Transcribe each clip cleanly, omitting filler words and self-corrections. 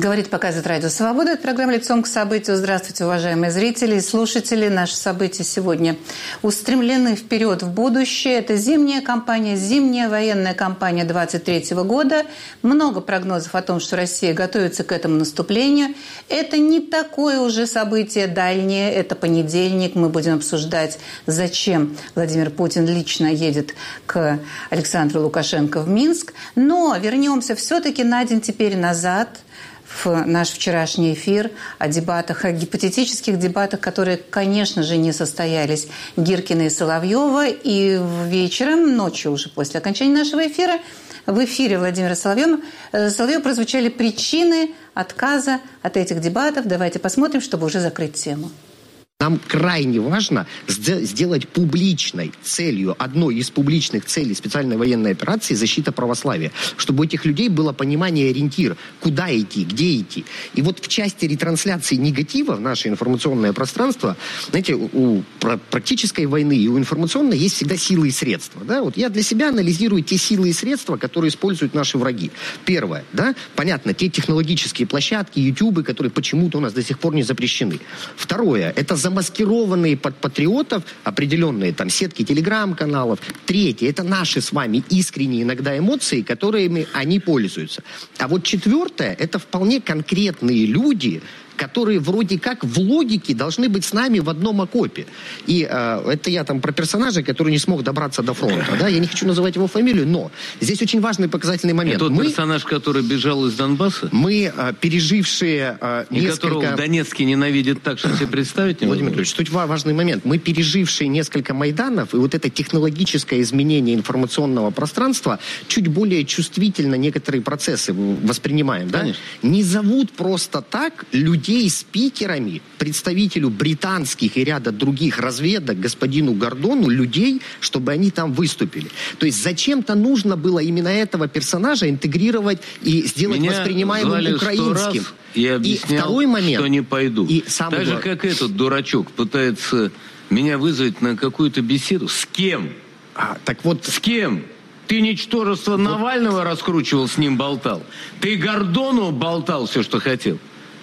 Говорит, показывает Радио Свобода. Это программа «Лицом к событию». Здравствуйте, уважаемые зрители и слушатели. Наши события сегодня устремлены вперед в будущее. Это зимняя кампания, зимняя военная кампания 2023 года. Много прогнозов о том, что Россия готовится к этому наступлению. Это не такое уже событие дальнее. Это понедельник. Мы будем обсуждать, зачем Владимир Путин лично едет к Александру Лукашенко в Минск. Но вернемся все-таки на день теперь назад в наш вчерашний эфир о дебатах, о гипотетических дебатах, которые, конечно же, не состоялись, Гиркина и Соловьева. И вечером, ночью уже после окончания нашего эфира, в эфире Владимира Соловьева прозвучали причины отказа от этих дебатов. Давайте посмотрим, чтобы уже закрыть тему. Нам крайне важно сделать публичной целью, одной из публичных целей специальной военной операции защита православия, чтобы у этих людей было понимание, ориентир, куда идти, где идти. И вот в части ретрансляции негатива в наше информационное пространство, знаете, у практической войны и у информационной есть всегда силы и средства. Да? Вот я для себя анализирую те силы и средства, которые используют наши враги. Первое, да, понятно, те технологические площадки, ютубы, которые почему-то у нас до сих пор не запрещены. Второе, это замаскированные под патриотов определенные там сетки телеграм-каналов. Третье, это наши с вами искренние иногда эмоции, которыми они пользуются. А вот четвертое, это вполне конкретные люди, которые вроде как в логике должны быть с нами в одном окопе. И это я там про персонажа, который не смог добраться до фронта. Да? Я не хочу называть его фамилию, но здесь очень важный показательный момент. Это тот персонаж, который бежал из Донбасса? Мы, пережившие и которого в Донецке ненавидят так, что себе представить не могу. Владимир Ильич, тут важный момент. Мы, пережившие несколько Майданов, и вот это технологическое изменение информационного пространства, чуть более чувствительно некоторые процессы воспринимаем. Да? Не зовут просто так людей спикерами, представителю британских и ряда других разведок, господину Гордону, людей, чтобы они там выступили. То есть зачем-то нужно было именно этого персонажа интегрировать и сделать воспринимаемым украинским. Я объяснял, и второй момент, что не пойду. И так же, как этот дурачок пытается меня вызвать на какую-то беседу. С кем? Так вот, с кем? Ты ничтожество Навального раскручивал, с ним болтал. Ты Гордону болтал все, что хотел.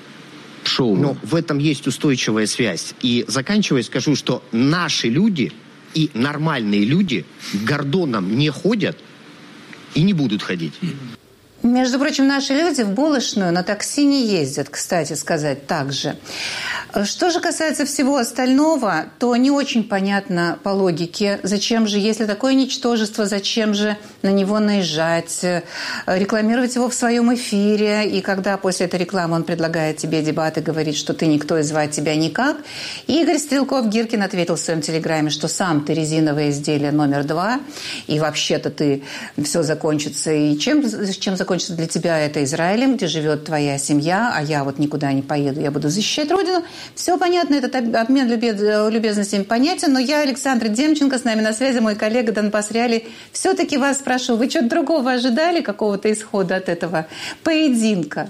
Шоу. Но в этом есть устойчивая связь. И заканчивая, скажу, что наши люди и нормальные люди к Гордонам не ходят и не будут ходить. Между прочим, наши люди в булочную на такси не ездят, кстати сказать, также. Что же касается всего остального, то не очень понятно по логике, зачем же, если такое ничтожество, зачем же на него наезжать, рекламировать его в своем эфире, и когда после этой рекламы он предлагает тебе дебаты, говорит, что ты никто и звать тебя никак. Игорь Стрелков-Гиркин ответил в своем телеграме, что сам ты резиновое изделие номер 2, и вообще-то ты все закончится, и чем закончится для тебя это Израилем, где живет твоя семья, а я вот никуда не поеду, я буду защищать Родину. Все понятно, этот обмен любезностями понятен, но я, Александр Демченко, с нами на связи, мой коллега Донбасс Реалии. Все-таки вас спрошу, вы что-то другого ожидали, какого-то исхода от этого поединка?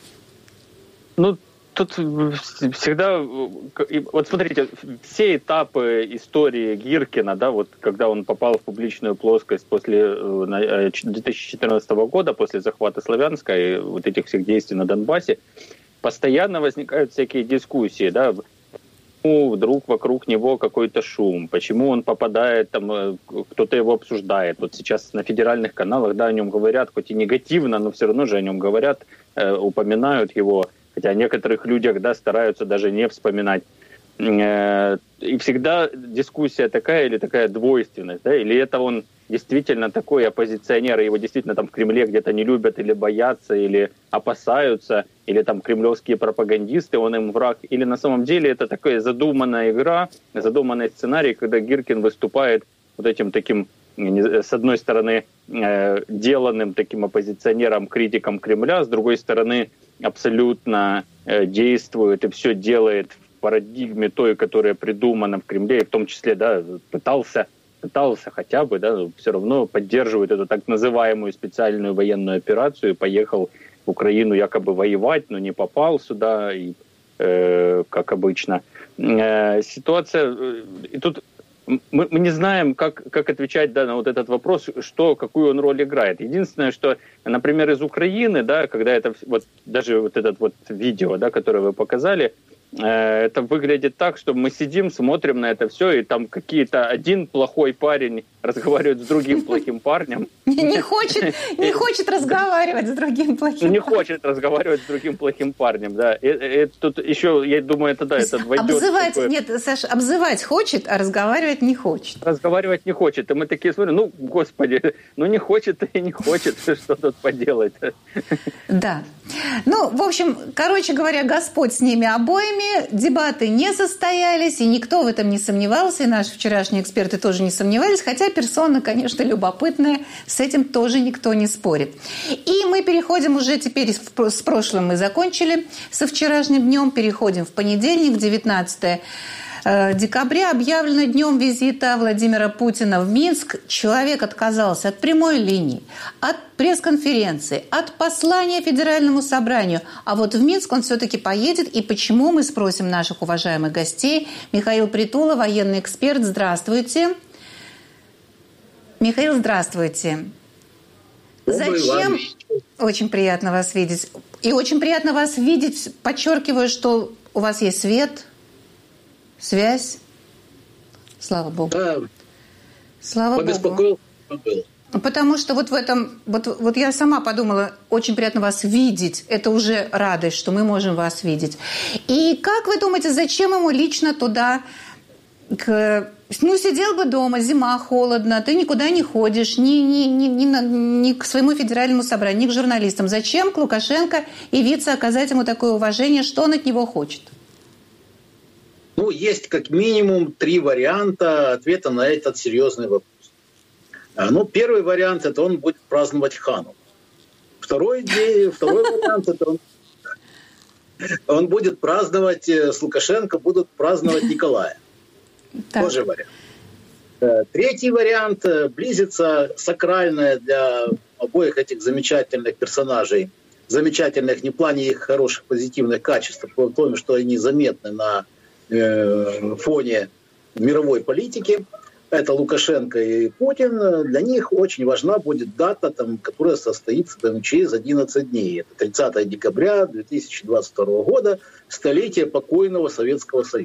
Тут всегда, вот смотрите, все этапы истории Гиркина, да, вот когда он попал в публичную плоскость после 2014 года, после захвата Славянска и вот этих всех действий на Донбассе, постоянно возникают всякие дискуссии, да, почему вдруг вокруг него какой-то шум, почему он попадает, там, кто-то его обсуждает. Вот сейчас на федеральных каналах, да, о нем говорят, хоть и негативно, но все равно же о нем говорят, упоминают его. Хотя о некоторых людях, да, стараются даже не вспоминать. И всегда дискуссия такая или такая двойственность, да, или это он действительно такой оппозиционер, и его действительно там в Кремле где-то не любят или боятся, или опасаются, или там кремлевские пропагандисты, он им враг, или на самом деле это такая задуманная игра, задуманный сценарий, когда Гиркин выступает вот этим таким, с одной стороны, деланным таким оппозиционером, критиком Кремля, с другой стороны, абсолютно действует и все делает в парадигме той, которая придумана в Кремле, и в том числе, да, пытался хотя бы, да, все равно поддерживает эту так называемую специальную военную операцию, поехал в Украину якобы воевать, но не попал сюда, и, как обычно. Ситуация, и тут мы не знаем, как отвечать, да, на вот этот вопрос, какую он роль играет. Единственное, что, например, из Украины, да, когда это вот даже вот этот вот видео, да, которое вы показали, это выглядит так, что мы сидим, смотрим на это все, и там какие-то один плохой парень разговаривает с другим плохим парнем. Не хочет разговаривать с другим плохим парнем. Не хочет разговаривать с другим плохим парнем, да. И тут еще, я думаю, это двойдет. Нет, Саша, обзывать хочет, а разговаривать не хочет. Разговаривать не хочет. И мы такие смотрим, господи, не хочет и не хочет, что тут поделать. Да. В общем, короче говоря, Господь с ними обоими. Дебаты не состоялись, и никто в этом не сомневался, и наши вчерашние эксперты тоже не сомневались, хотя персона, конечно, любопытная, с этим тоже никто не спорит. И мы переходим уже теперь, с прошлым мы закончили, со вчерашним днем, переходим в понедельник, 19 декабря, объявлено днем визита Владимира Путина в Минск. Человек отказался от прямой линии, от пресс-конференции, от послания Федеральному собранию. А вот в Минск он все-таки поедет. И почему, мы спросим наших уважаемых гостей. Михаил Притула, военный эксперт. Здравствуйте. Михаил, здравствуйте. Зачем? Очень приятно вас видеть. И очень приятно вас видеть. Подчеркиваю, что у вас есть свет, связь. Слава Богу. Да. Слава Богу. Потому что вот в этом... Вот я сама подумала, очень приятно вас видеть. Это уже радость, что мы можем вас видеть. И как вы думаете, зачем ему лично туда... сидел бы дома, зима, холодно, ты никуда не ходишь, ни к своему федеральному собранию, ни к журналистам. Зачем к Лукашенко явиться, оказать ему такое уважение? Что он от него хочет? Есть как минимум 3 варианта ответа на этот серьезный вопрос. Первый вариант – это он будет праздновать Хану. Второй вариант – это он будет праздновать, с Лукашенко будут праздновать Николая. Так. Тоже вариант. Третий вариант – близится сакральное для обоих этих замечательных персонажей. Замечательных не в плане их хороших позитивных качеств, а в том, что они заметны на фоне мировой политики. Это Лукашенко и Путин. Для них очень важна будет дата, которая состоится через 11 дней. Это 30 декабря 2022 года, столетие покойного Советского Союза.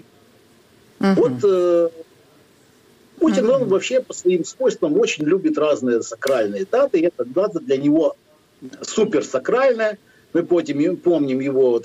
Путин, он вообще по своим свойствам очень любит разные сакральные даты. И эта дата для него суперсакральная. Мы помним его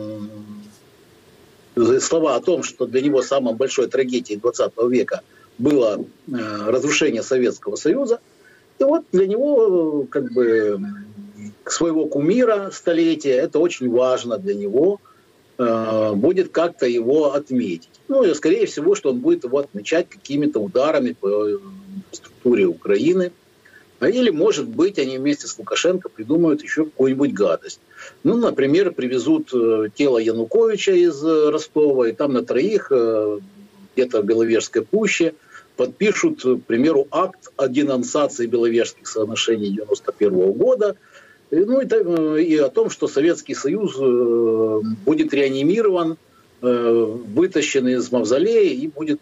слова о том, что для него самой большой трагедией 20 века было разрушение Советского Союза. И вот для него своего кумира столетия, это очень важно для него, будет как-то его отметить. И скорее всего, что он будет его отмечать какими-то ударами по структуре Украины. Или, может быть, они вместе с Лукашенко придумают еще какую-нибудь гадость. Например, привезут тело Януковича из Ростова, и там на 3 где-то в Беловежской пуще подпишут, к примеру, акт о денонсации Беловежских соглашений 1991 года, и о том, что Советский Союз будет реанимирован, вытащен из мавзолея, и будет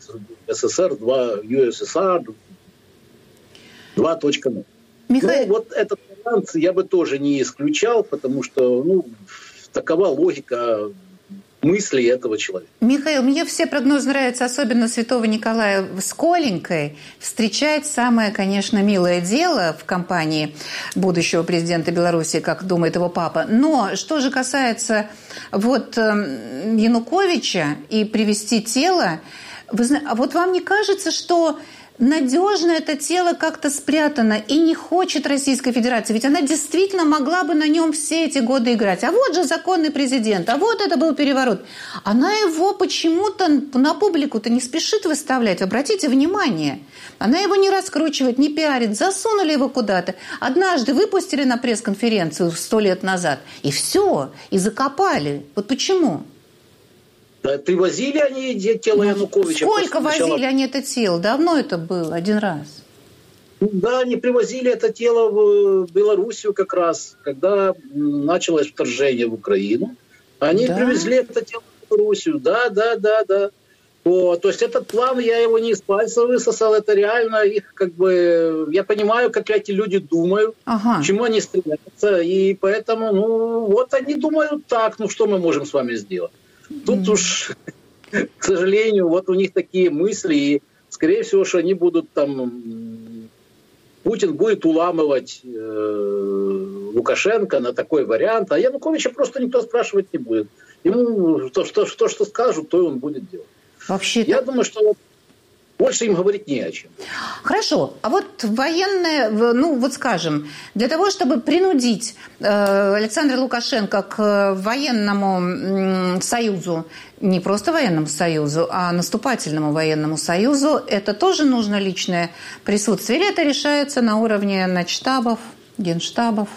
USSR 2.0. Михаил... Вот этот вариант я бы тоже не исключал, потому что такова логика мысли этого человека. Михаил, мне все прогнозы нравятся, особенно святого Николая с Коленькой. Встречать самое, конечно, милое дело в компании будущего президента Беларуси, как думает его папа. Но что же касается Януковича и привезти тело, вот вам не кажется, что надежно это тело как-то спрятано и не хочет Российская Федерация? Ведь она действительно могла бы на нем все эти годы играть. А вот же законный президент, а вот это был переворот. Она его почему-то на публику-то не спешит выставлять. Обратите внимание. Она его не раскручивает, не пиарит. Засунули его куда-то. Однажды выпустили на пресс-конференцию 100 лет назад. И все. И закопали. Вот почему? Привозили они тело Януковича. Сколько возили они это тело? Давно это было, один раз. Да, они привозили это тело в Белоруссию как раз, когда началось вторжение в Украину. Они привезли это тело в Белоруссию, да. То есть этот план, я его не из пальца высосал, это реально их я понимаю, как эти люди думают, к чему они стремятся, и поэтому, они думают так, что мы можем с вами сделать. Тут уж, к сожалению, у них такие мысли, и, скорее всего, что они будут Путин будет уламывать Лукашенко на такой вариант, а Януковича просто никто спрашивать не будет. Ему что скажут, то и он будет делать. Вообще-то... Я думаю, что больше им говорить не о чем. Хорошо. А военные, скажем, для того, чтобы принудить Александра Лукашенко к военному союзу, не просто военному союзу, а наступательному военному союзу, это тоже нужно личное присутствие? Или это решается на уровне начштабов, генштабов?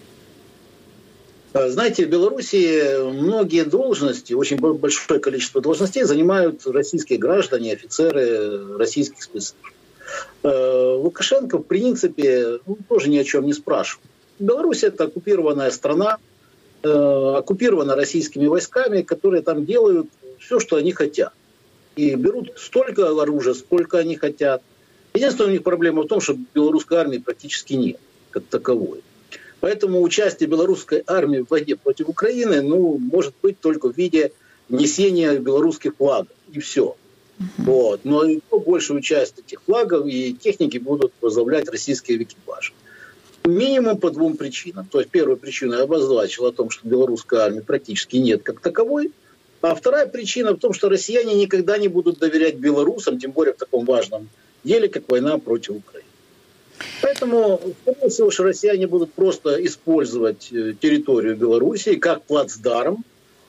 Знаете, в Беларуси многие должности, очень большое количество должностей занимают российские граждане, офицеры российских спецслужб. Лукашенко, в принципе, тоже ни о чем не спрашивает. Беларусь – это оккупированная страна, оккупирована российскими войсками, которые там делают все, что они хотят. И берут столько оружия, сколько они хотят. Единственная у них проблема в том, что белорусской армии практически нет, как таковой. Поэтому участие белорусской армии в войне против Украины, может быть только в виде несения белорусских флагов. И все. Но большую часть этих флагов и техники будут возглавлять российские экипажи. Минимум по двум причинам. То есть первая причина я обозначил о том, что белорусской армии практически нет как таковой. А вторая причина в том, что россияне никогда не будут доверять белорусам, тем более в таком важном деле, как война против Украины. Поэтому, скорее всего, что россияне будут просто использовать территорию Белоруссии как плацдарм,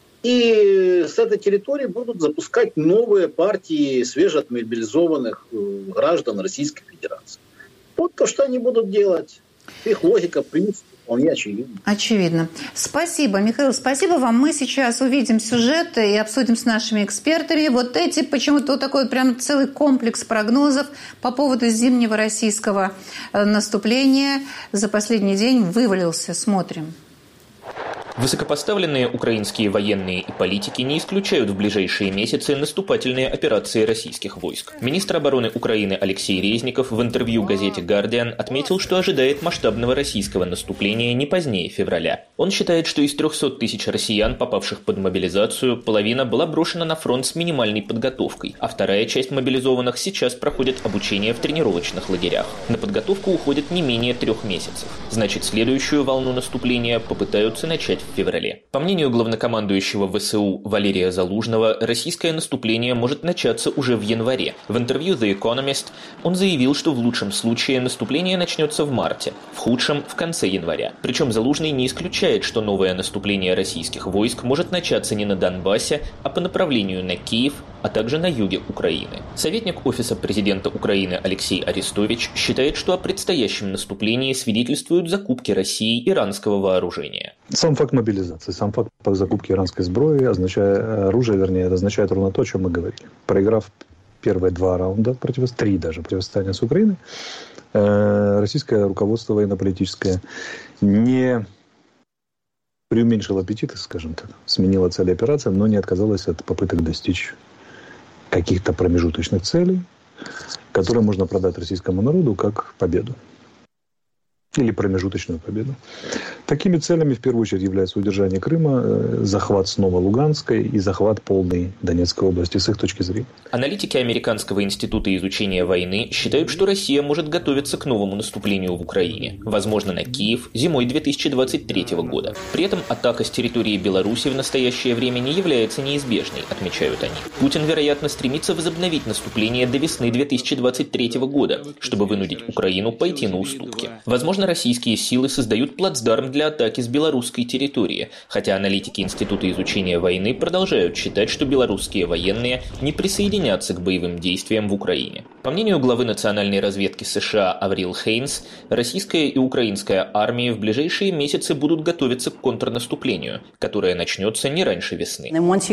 и с этой территории будут запускать новые партии свежеотмобилизованных граждан Российской Федерации. Вот то, что они будут делать. Их логика, в принципе, вполне очевидна. Очевидно. Спасибо, Михаил, спасибо вам. Мы сейчас увидим сюжет и обсудим с нашими экспертами эти почему-то такой прям целый комплекс прогнозов по поводу зимнего российского наступления за последний день вывалился. Смотрим. Высокопоставленные украинские военные и политики не исключают в ближайшие месяцы наступательные операции российских войск. Министр обороны Украины Алексей Резников в интервью газете «Гардиан» отметил, что ожидает масштабного российского наступления не позднее февраля. Он считает, что из 300 тысяч россиян, попавших под мобилизацию, половина была брошена на фронт с минимальной подготовкой, а вторая часть мобилизованных сейчас проходит обучение в тренировочных лагерях. На подготовку уходит не менее 3 месяцев. Значит, следующую волну наступления попытаются начать в феврале. По мнению главнокомандующего ВСУ Валерия Залужного, российское наступление может начаться уже в январе. В интервью The Economist он заявил, что в лучшем случае наступление начнется в марте, в худшем – в конце января. Причем Залужный не исключает, что новое наступление российских войск может начаться не на Донбассе, а по направлению на Киев, а также на юге Украины. Советник Офиса президента Украины Алексей Арестович считает, что о предстоящем наступлении свидетельствуют закупки России иранского вооружения. Сам факт мобилизации, сам факт закупки иранской сброи, оружия, означает ровно то, о чем мы говорили. Проиграв первые 2 раунда, 3 даже противостояния с Украиной, российское руководство военно-политическое не преуменьшило аппетиты, скажем так, сменило цели операции, но не отказалось от попыток достичь каких-то промежуточных целей, которые можно продать российскому народу как победу. Или промежуточную победу. Такими целями в первую очередь является удержание Крыма, захват снова Луганской и захват полной Донецкой области с их точки зрения. Аналитики Американского института изучения войны считают, что Россия может готовиться к новому наступлению в Украине, возможно, на Киев зимой 2023 года. При этом атака с территории Беларуси в настоящее время не является неизбежной, отмечают они. Путин, вероятно, стремится возобновить наступление до весны 2023 года, чтобы вынудить Украину пойти на уступки. Возможно, российские силы создают плацдарм для атаки с белорусской территории, хотя аналитики Института изучения войны продолжают считать, что белорусские военные не присоединятся к боевым действиям в Украине. По мнению главы национальной разведки США Аврил Хейнс, российская и украинская армии в ближайшие месяцы будут готовиться к контрнаступлению, которое начнется не раньше весны.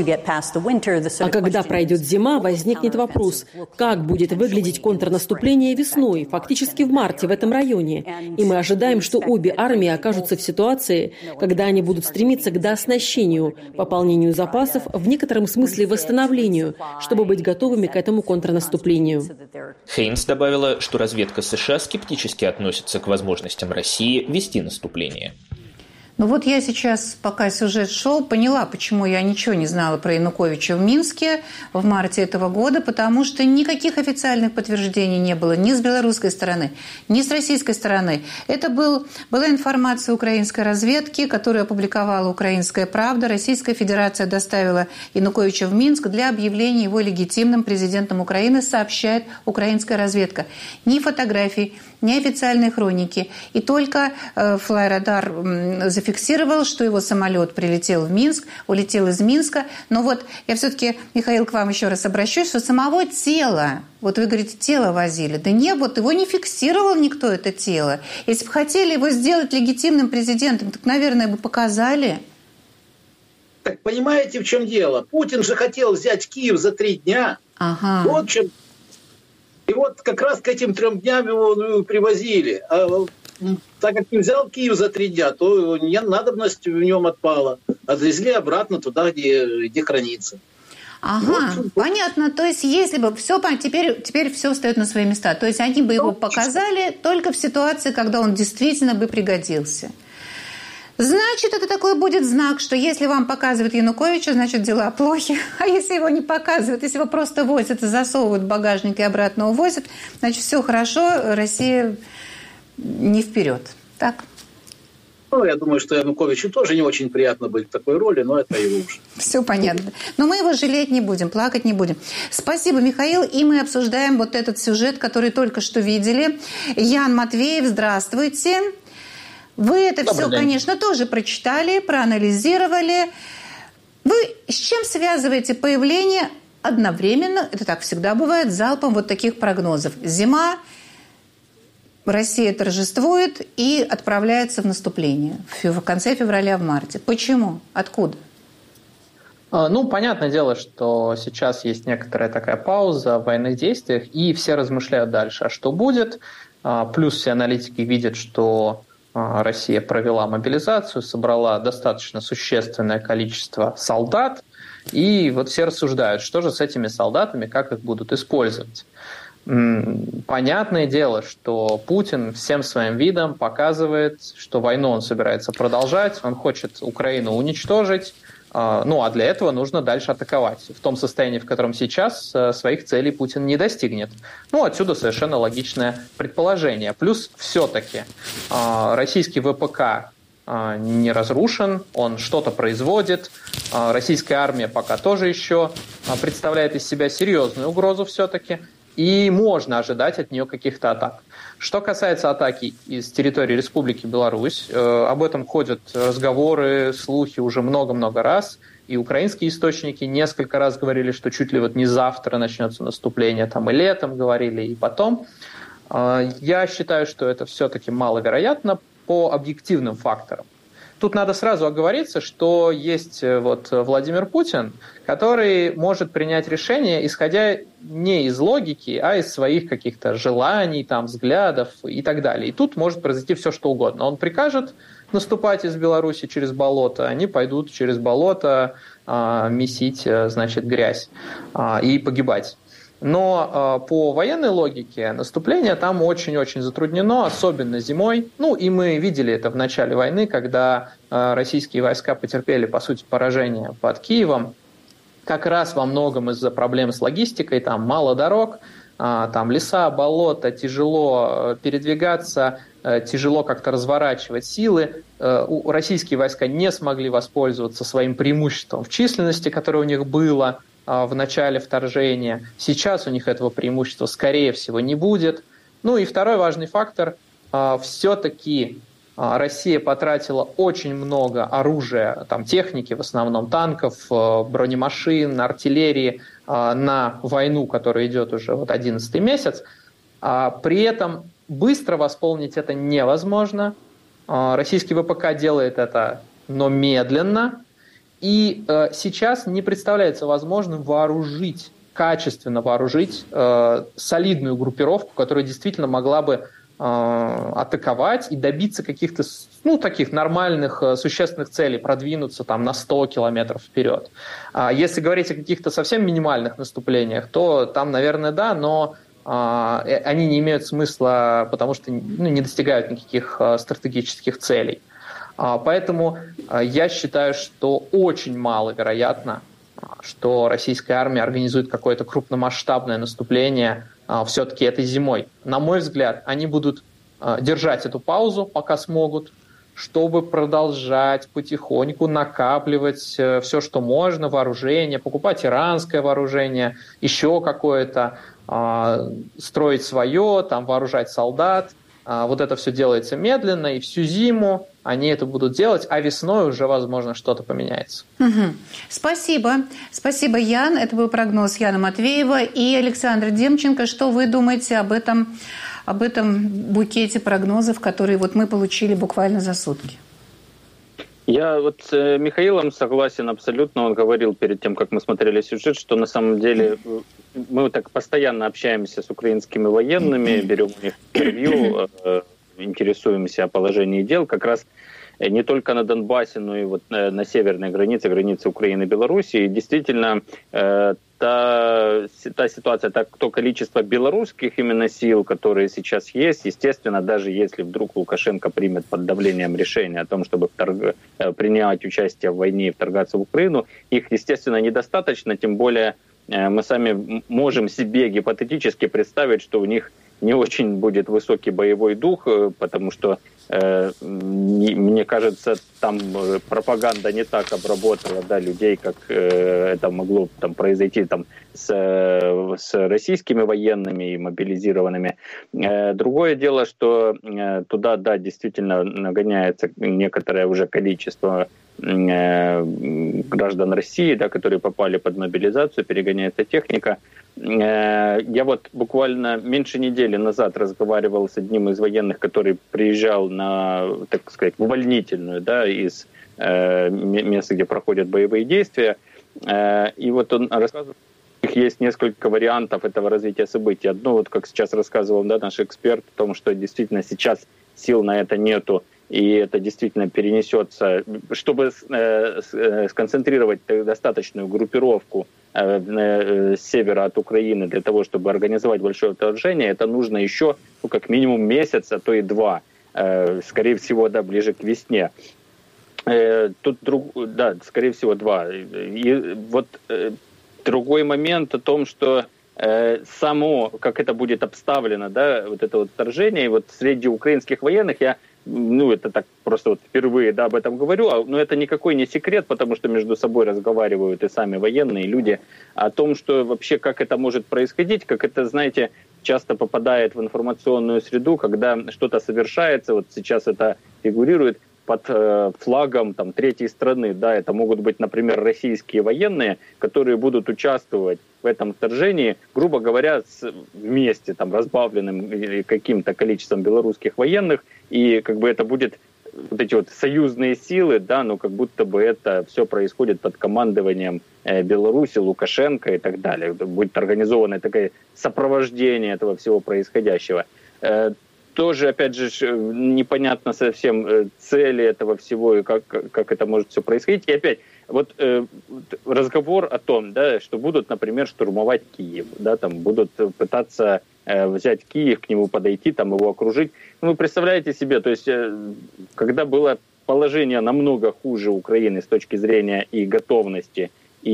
А когда пройдет зима, возникнет вопрос, как будет выглядеть контрнаступление весной, фактически в марте в этом районе. И мы ожидаем, что обе армии окажутся в ситуации, когда они будут стремиться к дооснащению, пополнению запасов, в некотором смысле восстановлению, чтобы быть готовыми к этому контрнаступлению. Хейнс добавила, что разведка США скептически относится к возможностям России вести наступление. Ну вот я сейчас, пока сюжет шел, поняла, почему я ничего не знала про Януковича в Минске в марте этого года, потому что никаких официальных подтверждений не было ни с белорусской стороны, ни с российской стороны. Это была информация украинской разведки, которую опубликовала «Украинская правда». Российская Федерация доставила Януковича в Минск для объявления его легитимным президентом Украины, сообщает украинская разведка. Ни фотографий, ни официальной хроники. И только флайрадар зафиксировал, что его самолет прилетел в Минск, улетел из Минска. Но вот я все-таки, Михаил, к вам еще раз обращусь, что самого тела, вот вы говорите, тело возили. Да нет, вот его не фиксировал никто, это тело. Если бы хотели его сделать легитимным президентом, так, наверное, бы показали. Так понимаете, в чем дело? Путин же хотел взять Киев за 3 дня. Ага. Вот в чем. И вот как раз к этим 3 дням его привозили. А так как не взял Киев за 3 дня, то надобность в нем отпала. Отвезли обратно туда, где хранится. Ага, вот, понятно. То есть, если бы все, теперь все встает на свои места. То есть, они бы его показали только в ситуации, когда он действительно бы пригодился. Значит, это такой будет знак, что если вам показывают Януковича, значит, дела плохи. А если его не показывают, если его просто возят и засовывают в багажник и обратно увозят, значит, все хорошо, Россия не вперед. Так? Ну, я думаю, что Януковичу тоже не очень приятно быть в такой роли, но это его уж. Все понятно. Но мы его жалеть не будем, плакать не будем. Спасибо, Михаил. И мы обсуждаем вот этот сюжет, который только что видели. Ян Матвеев, здравствуйте. Вы это все, конечно, тоже прочитали, проанализировали. Вы с чем связываете появление одновременно, это так всегда бывает, залпом вот таких прогнозов? Зима, Россия торжествует и отправляется в наступление в конце февраля, в марте. Почему? Откуда? Ну, понятное дело, что сейчас есть некоторая такая пауза в военных действиях, и все размышляют дальше, а что будет. Плюс все аналитики видят, что Россия провела мобилизацию, собрала достаточно существенное количество солдат, и вот все рассуждают, что же с этими солдатами, как их будут использовать. Понятное дело, что Путин всем своим видом показывает, что войну он собирается продолжать, он хочет Украину уничтожить, ну а для этого нужно дальше атаковать. В том состоянии, в котором сейчас, своих целей Путин не достигнет. Ну, отсюда совершенно логичное предположение. Плюс все-таки российский ВПК не разрушен, он что-то производит. Российская армия пока тоже еще представляет из себя серьезную угрозу все-таки. И можно ожидать от нее каких-то атак. Что касается атаки из территории Республики Беларусь, об этом ходят разговоры, слухи уже много-много раз. И украинские источники несколько раз говорили, что чуть ли вот не завтра начнется наступление, там и летом говорили, и потом. Я считаю, что это все-таки маловероятно по объективным факторам. Тут надо сразу оговориться, что есть вот Владимир Путин, который может принять решение, исходя не из логики, а из своих каких-то желаний, там, взглядов и так далее. И тут может произойти все, что угодно. Он прикажет наступать из Беларуси через болото, они пойдут через болото месить, значит, грязь и погибать. Но по военной логике наступление там очень-очень затруднено, особенно зимой. Ну и мы видели это в начале войны, когда российские войска потерпели, по сути, поражение под Киевом. Как раз во многом из-за проблем с логистикой, там мало дорог, там леса, болота, тяжело передвигаться, тяжело как-то разворачивать силы. Российские войска не смогли воспользоваться своим преимуществом в численности, которое у них было в начале вторжения. Сейчас у них этого преимущества, скорее всего, не будет. Ну и второй важный фактор. Все-таки Россия потратила очень много оружия, там, техники, в основном танков, бронемашин, артиллерии на войну, которая идет уже 11-й месяц. При этом быстро восполнить это невозможно. Российский ВПК делает это, но медленно. И сейчас не представляется возможным качественно вооружить солидную группировку, которая действительно могла бы атаковать и добиться каких-то таких нормальных, существенных целей, продвинуться там на 100 километров вперед. Если говорить о каких-то совсем минимальных наступлениях, то там, наверное, да, но они не имеют смысла, потому что не достигают никаких стратегических целей. Поэтому я считаю, что очень маловероятно, что российская армия организует какое-то крупномасштабное наступление все-таки этой зимой. На мой взгляд, они будут держать эту паузу, пока смогут, чтобы продолжать потихоньку накапливать все, что можно, вооружение, покупать иранское вооружение, еще какое-то, строить свое, там, вооружать солдат. Вот это все делается медленно, и всю зиму они это будут делать, а весной уже, возможно, что-то поменяется. Угу. Спасибо. Спасибо, Ян. Это был прогноз Яна Матвеева и Александра Демченко. Что вы думаете об этом букете прогнозов, которые мы получили буквально за сутки? Я с Михаилом согласен абсолютно. Он говорил перед тем, как мы смотрели сюжет, что на самом деле мы так постоянно общаемся с украинскими военными, берем у них интервью, интересуемся о положении дел. Как раз не только на Донбассе, но и на северной границе Украины и Беларуси. И действительно, та ситуация, то количество белорусских именно сил, которые сейчас есть, естественно, даже если вдруг Лукашенко примет под давлением решение о том, чтобы принять участие в войне и вторгаться в Украину, их, естественно, недостаточно, тем более мы сами можем себе гипотетически представить, что у них не очень будет высокий боевой дух, потому что, мне кажется, там пропаганда не так обработала людей, как это могло произойти с российскими военными и мобилизированными. Другое дело, что туда, действительно нагоняется некоторое уже количество граждан России, которые попали под мобилизацию, перегоняется техника. Я буквально меньше недели назад разговаривал с одним из военных, который приезжал на, так сказать, увольнительную, из места, где проходят боевые действия. И он рассказывал, у них есть несколько вариантов этого развития событий. Одно, как сейчас рассказывал наш эксперт, о том, что действительно сейчас сил на это нету, и это действительно перенесется. Чтобы сконцентрировать достаточную группировку с севера от Украины для того, чтобы организовать большое вторжение, это нужно еще как минимум месяц, а то и 2. Скорее всего, ближе к весне. Тут скорее всего 2. И другой момент о том, что само, как это будет обставлено, это вторжение, и среди украинских военных я это так просто впервые об этом говорю, но это никакой не секрет, потому что между собой разговаривают и сами военные люди о том, что вообще как это может происходить, как это, знаете, часто попадает в информационную среду, когда что-то совершается, сейчас это фигурирует под флагом третьей страны, это могут быть, например, российские военные, которые будут участвовать в этом вторжении, грубо говоря, вместе, разбавленным каким-то количеством белорусских военных, и это будет эти союзные силы, но как будто бы это все происходит под командованием Беларуси, Лукашенко и так далее. Будет организовано такое сопровождение этого всего происходящего. Тоже, опять же, непонятно совсем цели этого всего и как это может все происходить. И опять, разговор о том, что будут, например, штурмовать Киев, будут пытаться взять Киев, к нему подойти, его окружить. Вы представляете себе, то есть, когда было положение намного хуже Украины с точки зрения и готовности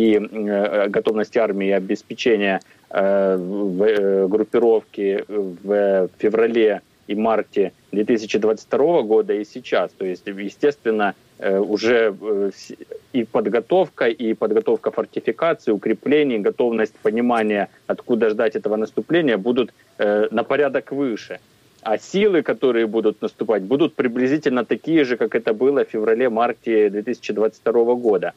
армии, и обеспечения группировки в феврале и марте 2022 года и сейчас. То есть, естественно, уже и подготовка фортификаций, укреплений, готовность понимания, откуда ждать этого наступления, будут на порядок выше. А силы, которые будут наступать, будут приблизительно такие же, как это было в феврале-марте 2022 года.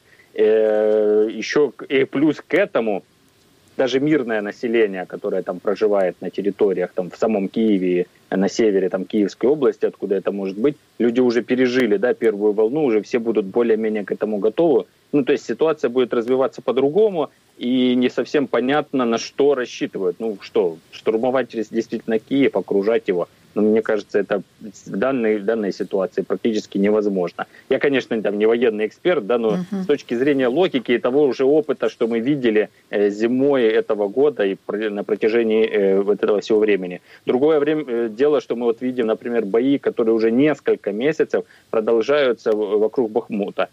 Еще и плюс к этому даже мирное население, которое там проживает на территориях, там в самом Киеве, на севере там Киевской области, откуда это может быть, люди уже пережили, да, первую волну, уже все будут более-менее к этому готовы. Ну, то есть ситуация будет развиваться по-другому, и не совсем понятно, на что рассчитывают. Ну, что, штурмовать действительно Киев, окружать его. Но мне кажется, это в данной ситуации практически невозможно. Я, конечно, там не военный эксперт, да, но с точки зрения логики и того уже опыта, что мы видели зимой этого года и на протяжении вот этого всего времени. Другое дело, что мы вот видим, например, бои, которые уже несколько месяцев продолжаются вокруг Бахмута.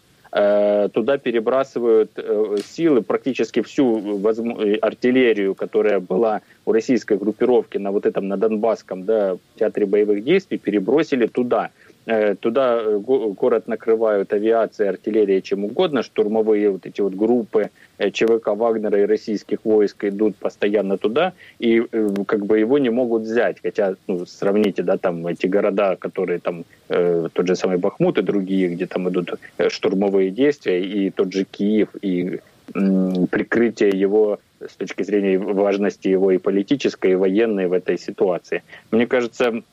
Туда перебрасывают силы, практически всю артиллерию, которая была у российской группировки на вот этом, на Донбасском, да, театре боевых действий, перебросили туда. Туда город накрывают авиацией, артиллерией, чем угодно, штурмовые вот эти вот группы ЧВК Вагнера и российских войск идут постоянно туда, и как бы его не могут взять. Хотя, ну, сравните, да, там эти города, которые там, тот же самый Бахмут и другие, где там идут штурмовые действия, и тот же Киев, и прикрытие его с точки зрения важности его и политической, и военной в этой ситуации. Мне кажется,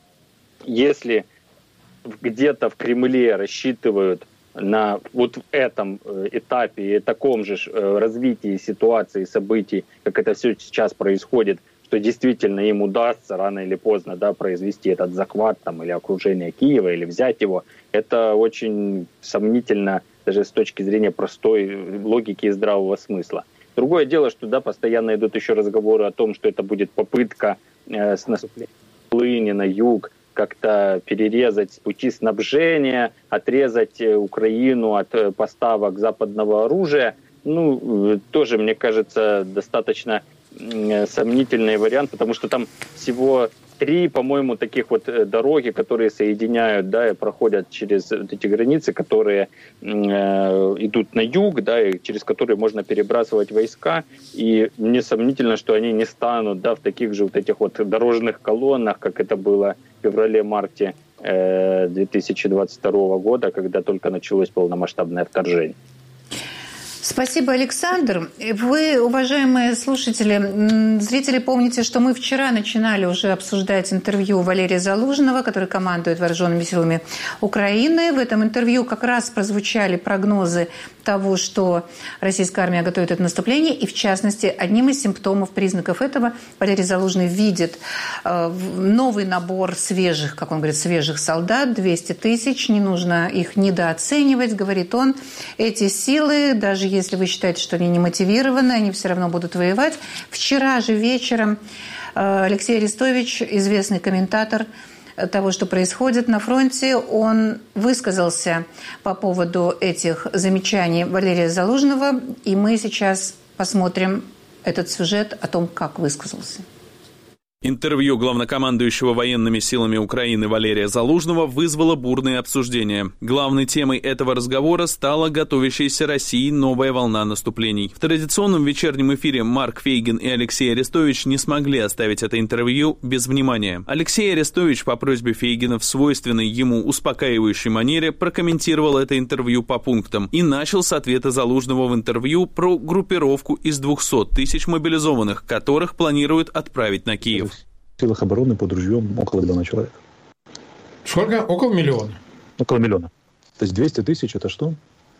если где-то в Кремле рассчитывают на вот в этом этапе и таком же развитии ситуации, событий, как это все сейчас происходит, что действительно им удастся рано или поздно, да, произвести этот захват там, или окружение Киева, или взять его, это очень сомнительно даже с точки зрения простой логики и здравого смысла. Другое дело, что да, постоянно идут еще разговоры о том, что это будет попытка с наступлением Волыни на юг, как-то перерезать пути снабжения, отрезать Украину от поставок западного оружия. Ну, тоже, мне кажется, достаточно сомнительный вариант, потому что там всего 3, по-моему, таких вот дороги, которые соединяют, да, и проходят через вот эти границы, которые идут на юг, да, и через которые можно перебрасывать войска. И несомнительно, что они не станут, да, в таких же вот этих вот дорожных колоннах, как это было в феврале-марте 2022 года, когда только началось полномасштабное вторжение. Спасибо, Александр. Вы, уважаемые слушатели, зрители, помните, что мы вчера начинали уже обсуждать интервью Валерия Залужного, который командует вооруженными силами Украины. В этом интервью как раз прозвучали прогнозы того, что российская армия готовит это наступление. И, в частности, одним из симптомов, признаков этого Валерий Залужный видит новый набор свежих, как он говорит, свежих солдат, 200 тысяч. Не нужно их недооценивать, говорит он. Эти силы, даже если вы считаете, что они не мотивированы, они все равно будут воевать. Вчера же вечером Алексей Арестович, известный комментатор того, что происходит на фронте, он высказался по поводу этих замечаний Валерия Залужного, и мы сейчас посмотрим этот сюжет о том, как высказался. Интервью главнокомандующего военными силами Украины Валерия Залужного вызвало бурные обсуждения. Главной темой этого разговора стала готовящаяся России новая волна наступлений. В традиционном вечернем эфире Марк Фейгин и Алексей Арестович не смогли оставить это интервью без внимания. Алексей Арестович по просьбе Фейгина в свойственной ему успокаивающей манере прокомментировал это интервью по пунктам и начал с ответа Залужного в интервью про группировку из 200 тысяч мобилизованных, которых планируют отправить на Киев. В силах обороны под ружьем около 1 человека. Сколько? Около миллиона. Около миллиона. То есть 200 тысяч это что?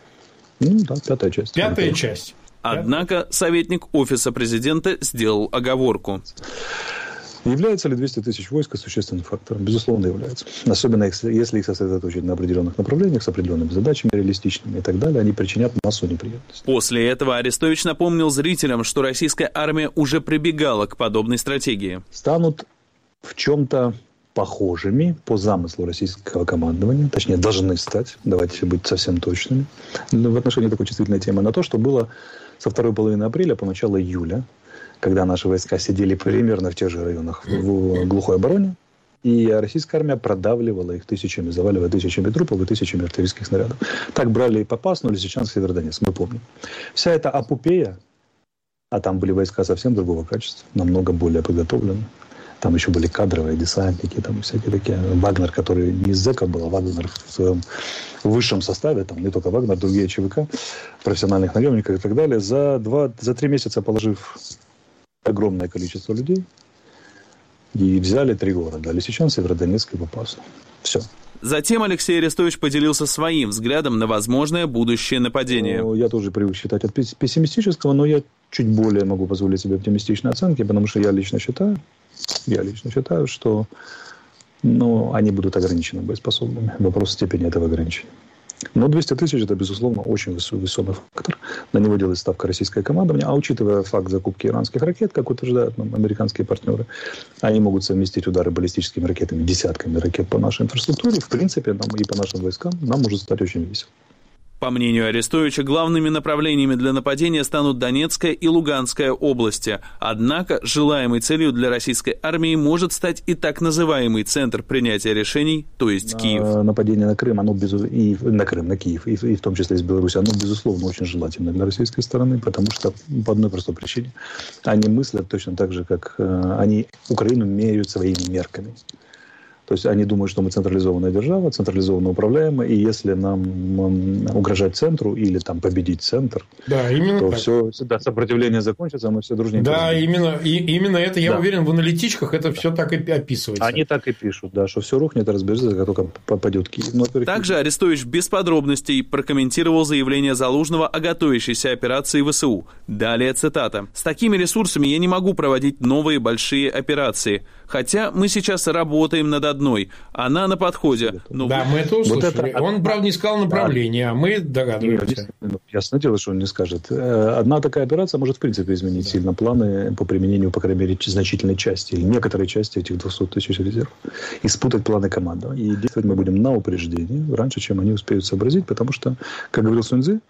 Ну да, 5-я часть. 5-я часть. Однако советник Офиса президента сделал оговорку. Является ли 200 тысяч войск существенным фактором? Безусловно, является. Особенно если их сосредоточить на определенных направлениях, с определенными задачами реалистичными и так далее, они причинят массу неприятностей. После этого Арестович напомнил зрителям, что российская армия уже прибегала к подобной стратегии. Станут в чем-то похожими по замыслу российского командования, точнее, должны стать, давайте быть совсем точными, в отношении такой чувствительной темы, на то, что было со второй половины апреля по начало июля, когда наши войска сидели примерно в тех же районах в глухой обороне, и российская армия продавливала их тысячами, заваливая тысячами трупов и тысячами артиллерийских снарядов. Так брали и Попасну, Лисичанск, Северодонецк, мы помним. Вся эта апупея, а там были войска совсем другого качества, намного более подготовленные, Там еще были кадровые десантники, там всякие такие. Вагнер, который не из зэка был, а Вагнер в своем высшем составе, там не только Вагнер, другие ЧВК, профессиональных наемников и так далее, за 3 месяца положив огромное количество людей, и взяли 3 города: Лисичанск, Северодонецк и Попасну. Все. Затем Алексей Арестович поделился своим взглядом на возможное будущее нападение. Я тоже привык считать от пессимистического, но я чуть более могу позволить себе оптимистичные оценки, потому что я лично считаю, что они будут ограничены боеспособными. Вопрос степени этого ограничения. Но 200 тысяч – это, безусловно, очень весомый фактор. На него делает ставка российское командование. А учитывая факт закупки иранских ракет, как утверждают нам американские партнеры, они могут совместить удары баллистическими ракетами, десятками ракет по нашей инфраструктуре. В принципе, нам и по нашим войскам нам может стать очень весело. По мнению Арестовича, главными направлениями для нападения станут Донецкая и Луганская области. Однако желаемой целью для российской армии может стать и так называемый центр принятия решений, то есть Киев. Нападение на Крым, на Киев, и в том числе из Беларуси, оно, безусловно, очень желательно для российской стороны, потому что по одной простой причине. Они мыслят точно так же, как они Украину меряют своими мерками. То есть они думают, что мы централизованная держава, централизованно управляемая, и если нам угрожать центру или там победить центр, да, именно то так. все, сопротивление закончится, мы все дружненько. Да, именно это, я уверен, в аналитичках это все так и описывается. Они так и пишут, да, что все рухнет и разбежится, как только попадет Киев. Также Арестович без подробностей прокомментировал заявление Залужного о готовящейся операции ВСУ. Далее цитата. «С такими ресурсами я не могу проводить новые большие операции. Хотя мы сейчас работаем над одной. Она на подходе». Да, мы это услышали. Он, правда, не сказал направление, а мы догадываемся. Ясно дело, что он не скажет. Одна такая операция может, в принципе, изменить сильно планы по применению, по крайней мере, значительной части или некоторой части этих 200 тысяч резервов. И спутать планы командования. И действовать мы будем на упреждение, раньше, чем они успеют сообразить, потому что, как говорил Сунь Цзы,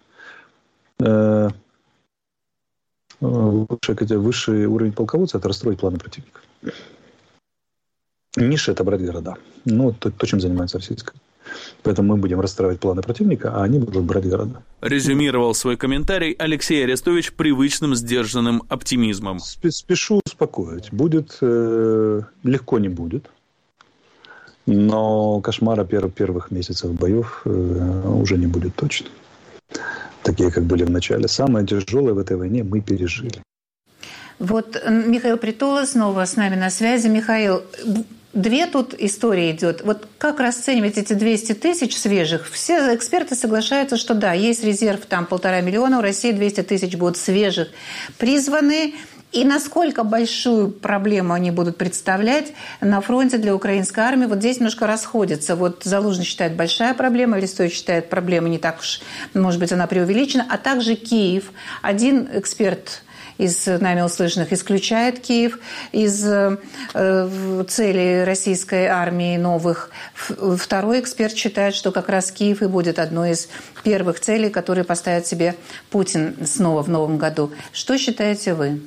высший уровень полководца – это расстроить планы противника. Ниша – это брать города. То, чем занимается российская. Поэтому мы будем расстраивать планы противника, а они будут брать города. Резюмировал свой комментарий Алексей Арестович привычным сдержанным оптимизмом. Спешу успокоить. Будет легко не будет. Но кошмара первых месяцев боев уже не будет точно. Такие, как были в начале. Самое тяжелое в этой войне мы пережили. Вот Михаил Притула снова с нами на связи. Михаил, 2 тут истории идет. Вот как расценивать эти 200 тысяч свежих? Все эксперты соглашаются, что да, есть резерв там 1,5 миллиона, у России 200 тысяч будут свежих призваны. И насколько большую проблему они будут представлять на фронте для украинской армии, вот здесь немножко расходятся. Вот Залужный считает большая проблема, Арестович считает проблема не так уж, может быть, она преувеличена, а также Киев. Один эксперт из нами услышанных исключает Киев из целей российской армии новых. Второй эксперт считает, что как раз Киев и будет одной из первых целей, которые поставит себе Путин снова в новом году. Что считаете вы?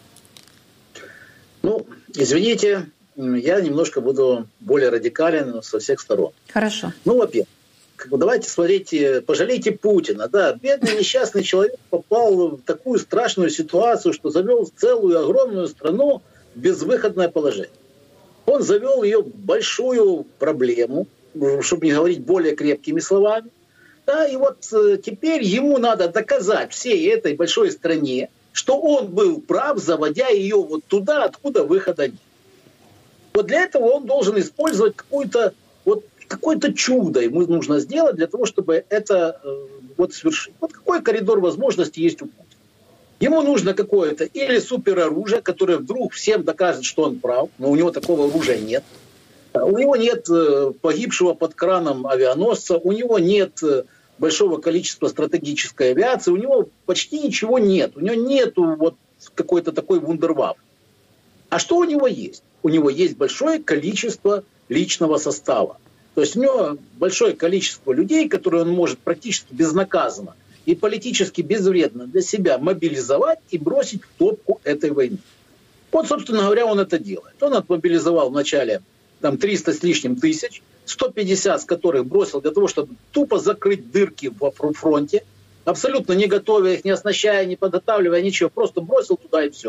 Извините, я немножко буду более радикален со всех сторон. Хорошо. Во-первых, давайте смотрите, пожалейте Путина. Да, бедный несчастный человек попал в такую страшную ситуацию, что завел целую огромную страну в безвыходное положение. Он завел ее в большую проблему, чтобы не говорить более крепкими словами. Да, и вот теперь ему надо доказать всей этой большой стране, что он был прав, заводя ее вот туда, откуда выхода нет. Вот для этого он должен использовать какое-то чудо ему нужно сделать для того, чтобы это свершить. Вот какой коридор возможностей есть у Путина? Ему нужно какое-то или супероружие, которое вдруг всем докажет, что он прав, но у него такого оружия нет. У него нет погибшего под краном авианосца, у него нет большого количества стратегической авиации, у него почти ничего нет. У него нету какой-то такой вундерваффе. А что у него есть? У него есть большое количество личного состава. То есть у него большое количество людей, которые он может практически безнаказанно и политически безвредно для себя мобилизовать и бросить в топку этой войны. Вот, собственно говоря, он это делает. Он отмобилизовал вначале 300 с лишним тысяч, 150 с которых бросил для того, чтобы тупо закрыть дырки во фронте, абсолютно не готовя их, не оснащая, не подготавливая, ничего, просто бросил туда и все.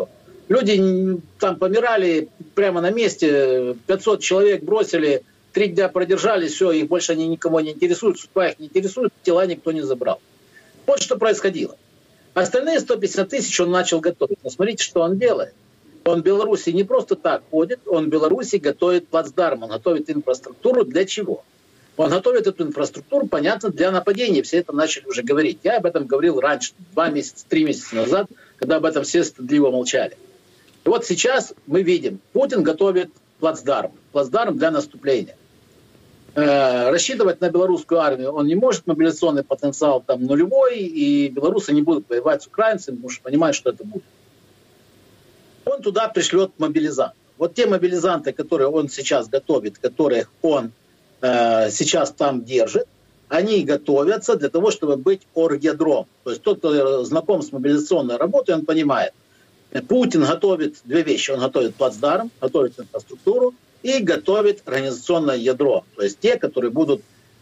Люди там помирали прямо на месте, 500 человек бросили, 3 дня продержались, все, их больше они никого не интересуют, судьба их не интересует, тела никто не забрал. Вот что происходило. Остальные 150 тысяч он начал готовить. Но смотрите, что он делает. Он в Беларуси не просто так ходит, он в Беларуси готовит плацдарм, он готовит инфраструктуру для чего? Он готовит эту инфраструктуру, понятно, для нападения. Все это начали уже говорить. Я об этом говорил раньше, 2 месяца, 3 месяца назад, когда об этом все стыдливо молчали. И вот сейчас мы видим, Путин готовит плацдарм для наступления. Рассчитывать на белорусскую армию он не может, мобилизационный потенциал там нулевой, и белорусы не будут воевать с украинцами, потому что понимают, что это будет. Он туда пришлет мобилизантов. Вот те мобилизанты, которые он сейчас готовит, которых он сейчас там держит, они готовятся для того, чтобы быть оргядром. То есть тот, кто знаком с мобилизационной работой, он понимает. Путин готовит 2 вещи. Он готовит плацдарм, готовит инфраструктуру и готовит организационное ядро. То есть те, которые будут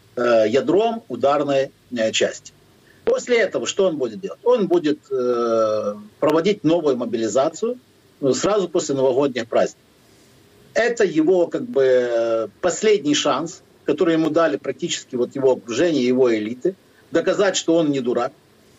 ядром ударной части. После этого что он будет делать? Он будет проводить новую мобилизацию сразу после новогодних праздников. Это его как бы последний шанс, который ему дали практически вот его окружение, его элиты, доказать, что он не дурак.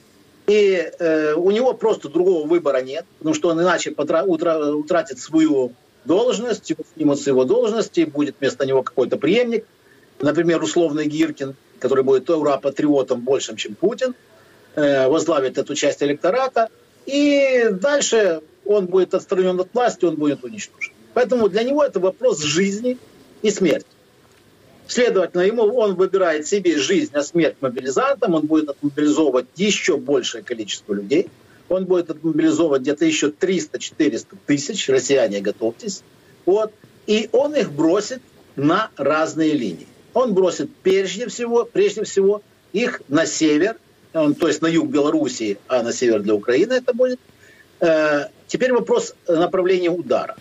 И у него просто другого выбора нет, потому что он иначе утратит свою должность, его снимут с его должности, будет вместо него какой-то преемник, например, условный Гиркин, который будет ура-патриотом большим, чем Путин, возглавит эту часть электората, и дальше он будет отстранен от власти, он будет уничтожен. Поэтому для него это вопрос жизни и смерти. Следовательно, он выбирает себе жизнь, а смерть мобилизантам, он будет отмобилизовывать еще большее количество людей, он будет отмобилизовывать где-то еще 300-400 тысяч, россияне, готовьтесь, вот, и он их бросит на разные линии. Он бросит прежде всего их на север, то есть на юг Белоруссии, а на север для Украины это будет. Теперь вопрос направления удара.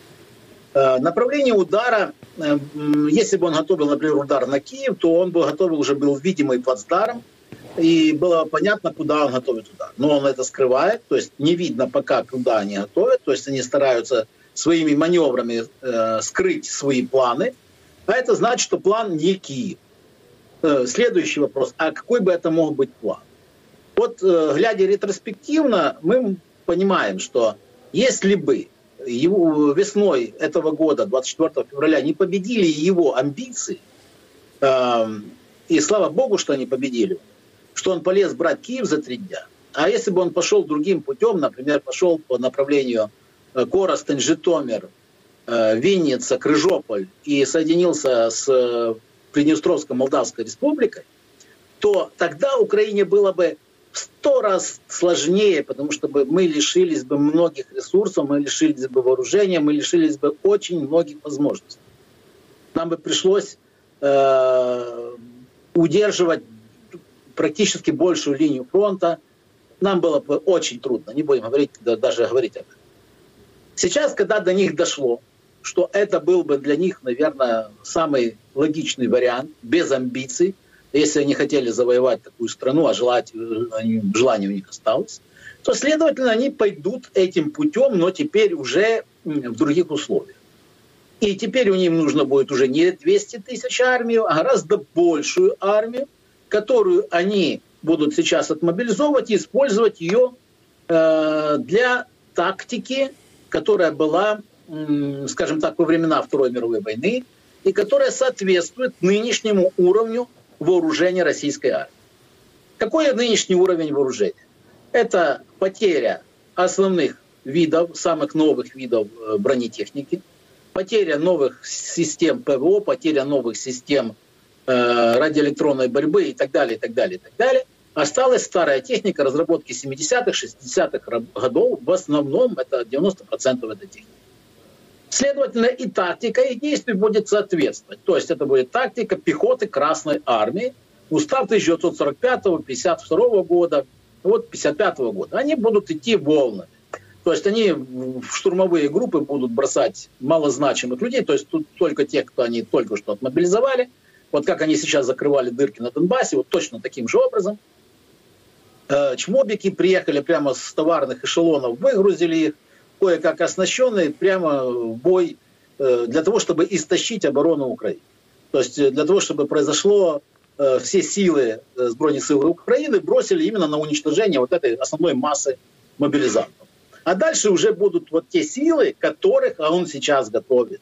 Направление удара, если бы он готовил, например, удар на Киев, то он бы готовил, уже был видимый плацдарм, и было понятно, куда он готовит удар. Но он это скрывает, то есть не видно пока, куда они готовят, то есть они стараются своими маневрами скрыть свои планы, а это значит, что план не Киев. Следующий вопрос, а какой бы это мог быть план? Вот, глядя ретроспективно, мы понимаем, что если бы его весной этого года, 24 февраля, не победили его амбиции, и слава богу, что они победили, что он полез брать Киев за 3 дня, а если бы он пошел другим путем, например, пошел по направлению Коростень, Житомир, Винница, Крыжополь и соединился с Приднестровской Молдавской Республикой, то тогда Украине было бы в 100 раз сложнее, потому что мы лишились бы многих ресурсов, мы лишились бы вооружения, мы лишились бы очень многих возможностей. Нам бы пришлось удерживать практически большую линию фронта. Нам было бы очень трудно, не будем даже говорить об этом. Сейчас, когда до них дошло, что это был бы для них, наверное, самый логичный вариант, без амбиций, если они хотели завоевать такую страну, а желание у них осталось, то, следовательно, они пойдут этим путем, но теперь уже в других условиях. И теперь у них нужно будет уже не 200 тысяч армию, а гораздо большую армию, которую они будут сейчас отмобилизовывать и использовать ее для тактики, которая была, скажем так, во времена Второй мировой войны, и которая соответствует нынешнему уровню вооружения российской армии. Какой нынешний уровень вооружения? Это потеря основных видов, самых новых видов бронетехники, потеря новых систем ПВО, потеря новых систем радиоэлектронной борьбы и так далее, и так далее, и так далее. Осталась старая техника разработки 70-х, 60-х годов. В основном это 90% этой техники. Следовательно, и тактика, и действие будет соответствовать. То есть это будет тактика пехоты Красной Армии. Устав 1945-52 года, вот 55 года. Они будут идти волнами. То есть они в штурмовые группы будут бросать малозначимых людей. То есть тут только тех, кто они только что отмобилизовали. Вот как они сейчас закрывали дырки на Донбассе, вот точно таким же образом. Чмобики приехали прямо с товарных эшелонов, выгрузили их. кое-как оснащенные прямо в бой для того, чтобы истощить оборону Украины. То есть для того, чтобы произошло, все силы Збройных сил Украины бросили именно на уничтожение вот этой основной массы мобилизантов. А дальше уже будут вот те силы, которых он сейчас готовит.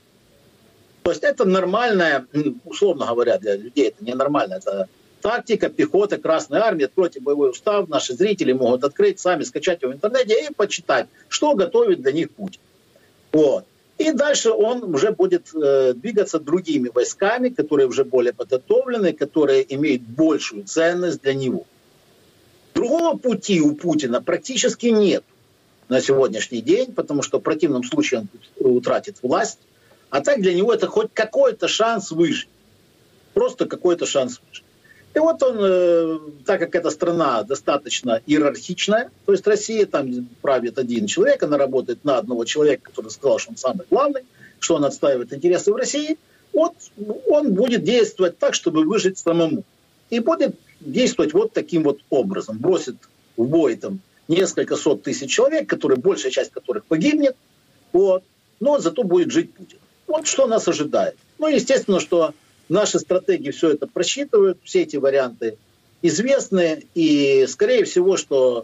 То есть это нормальная, условно говоря, для людей это ненормально, это тактика, пехота, Красной Армии. Откройте боевой устав, наши зрители могут открыть, сами скачать его в интернете и почитать, что готовит для них Путин. Вот. И дальше он уже будет двигаться другими войсками, которые уже более подготовлены, которые имеют большую ценность для него. Другого пути у Путина практически нет на сегодняшний день, потому что в противном случае он утратит власть. А так для него это хоть какой-то шанс выжить. Просто какой-то шанс выжить. И вот он, так как эта страна достаточно иерархичная, то есть Россия, там правит один человек, она работает на одного человека, который сказал, что он самый главный, что он отстаивает интересы в России, вот он будет действовать так, чтобы выжить самому. И будет действовать вот таким вот образом. Бросит в бой там несколько сот тысяч человек, большая часть которых погибнет, вот, но зато будет жить Путин. Вот что нас ожидает. Ну, естественно, что наши стратеги все это просчитывают, все эти варианты известны, и, скорее всего, что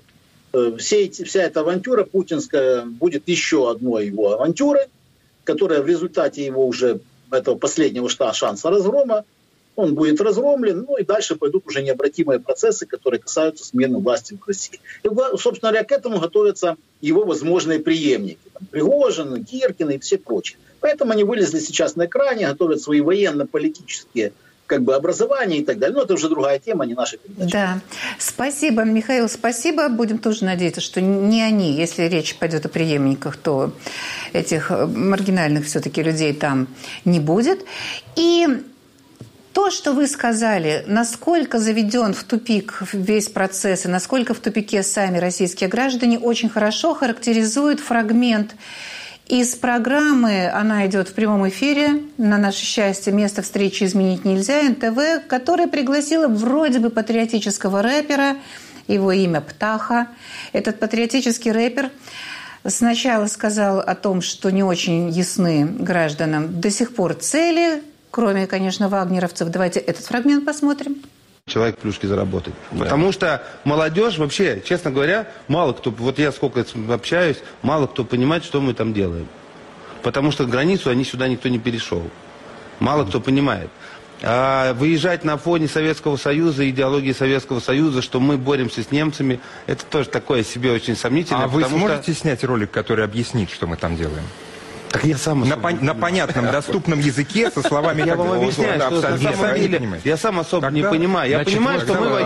вся эта авантюра путинская будет еще одной его авантюрой, которая в результате его уже, этого последнего шанса разгрома, он будет разгромлен, ну и дальше пойдут уже необратимые процессы, которые касаются смены власти в России. И, собственно говоря, к этому готовятся его возможные преемники. Пригожин, Гиркин и все прочие. Поэтому они вылезли сейчас на экране, готовят свои военно-политические образования и так далее. Но это уже другая тема, не наша передача. Да. Спасибо, Михаил, спасибо. Будем тоже надеяться, что не они, если речь пойдет о преемниках, то этих маргинальных все-таки людей там не будет. И то, что вы сказали, насколько заведен в тупик весь процесс и насколько в тупике сами российские граждане, очень хорошо характеризует фрагмент из программы, она идет в прямом эфире, на наше счастье, место встречи изменить нельзя, НТВ, которая пригласила вроде бы патриотического рэпера, его имя Птаха. Этот патриотический рэпер сначала сказал о том, что не очень ясны гражданам до сих пор цели, кроме, конечно, вагнеровцев. Давайте этот фрагмент посмотрим. Человек плюшки заработать. Да. Потому что молодежь вообще, честно говоря, мало кто, вот я сколько общаюсь, мало кто понимает, что мы там делаем. Потому что границу сюда никто не перешел. Мало кто понимает. А выезжать на фоне Советского Союза, идеологии Советского Союза, что мы боремся с немцами, это тоже такое себе очень сомнительное. А вы сможете снять ролик, который объяснит, что мы там делаем? Так я сам на понятном, доступном языке, со словами... Я вам объясняю, что на самом деле я сам особо не понимаю. Я понимаю, что мы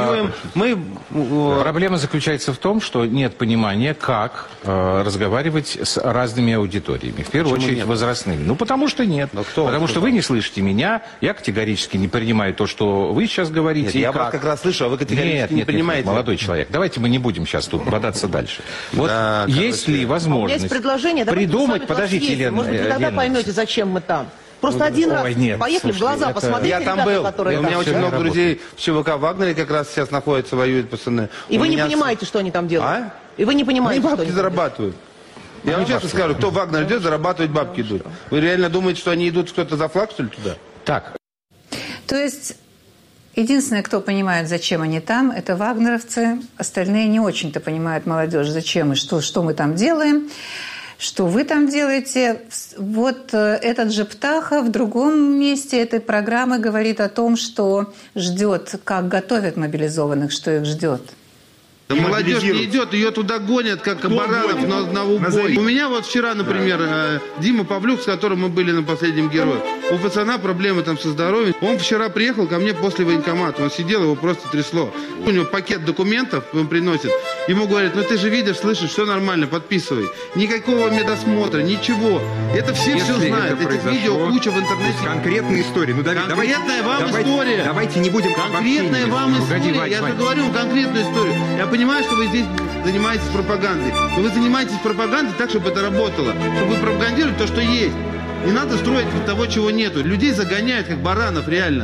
воюем... Проблема заключается в том, что нет понимания, как разговаривать с разными аудиториями. В первую очередь возрастными. Ну, потому что нет. Потому что вы не слышите меня, я категорически не принимаю то, что вы сейчас говорите. Я вас как раз слышу, а вы категорически не понимаете. Молодой человек, давайте мы не будем сейчас тут бодаться дальше. Вот есть ли возможность придумать... Подождите, Елена. Может быть, вы тогда поймете, зачем мы там. Просто один раз поехали, в глаза посмотрите. Я там был, у меня очень много друзей в ЧВК Вагнере как раз сейчас находятся, воюют пацаны. И вы не понимаете, что они там делают? И вы не понимаете, что они зарабатывают. Я вам честно скажу, кто в Вагнер идет, зарабатывать бабки идут. Вы реально думаете, что они идут кто-то за флаг, что ли, туда? Так. То есть... Единственное, кто понимает, зачем они там, это вагнеровцы. Остальные не очень-то понимают, молодежь, зачем и что мы там делаем. Что вы там делаете? Вот этот же Птаха в другом месте этой программы говорит о том, что ждет, как готовят мобилизованных, что их ждет. Да молодежь не идет, ее туда гонят, как баранов на убой. У меня вот вчера, например, Дима Павлюк, с которым мы были на последнем герое, у пацана проблемы там со здоровьем. Он вчера приехал ко мне после военкомата, он сидел, его просто трясло. У него пакет документов он приносит, ему говорят, ну ты же видишь, слышишь, все нормально, подписывай. Никакого медосмотра, ничего. Это все знают, это видео куча в интернете. Конкретная история. Ну, Давид, конкретная вам история. Давайте не будем... Конкретная вам история. Я же говорю конкретную историю. Я понимаю, что вы здесь занимаетесь пропагандой. Но вы занимаетесь пропагандой так, чтобы это работало. Чтобы пропагандировать то, что есть. Не надо строить того, чего нету. Людей загоняют, как баранов, реально.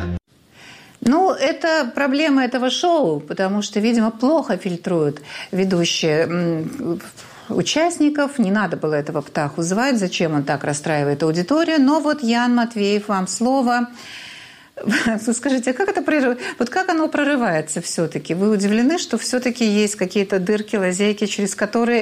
Ну, это проблема этого шоу, потому что, видимо, плохо фильтруют ведущие участников. Не надо было этого Птаху звать, зачем он так расстраивает аудиторию. Но вот, Ян Матвеев, вам слово. Скажите, а как это вот как оно прорывается все-таки? Вы удивлены, что все-таки есть какие-то дырки, лазейки, через которые